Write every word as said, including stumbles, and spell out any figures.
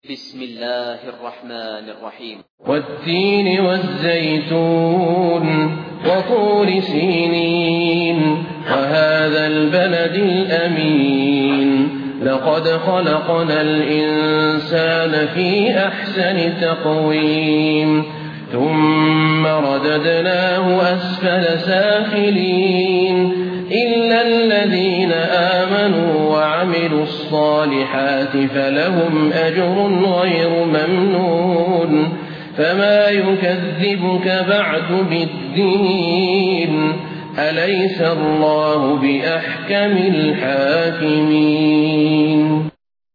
بسم الله الرحمن الرحيم. والتين والزيتون وطور سينين وهذا البلد الأمين لقد خلقنا الإنسان في أحسن تقويم ثم رددناه أسفل سافلين إلا الذين آمنوا وعملوا الصالحات فلهم أجر غير ممنون فما يكذبك بعد بالدين أليس الله بأحكم الحاكمين.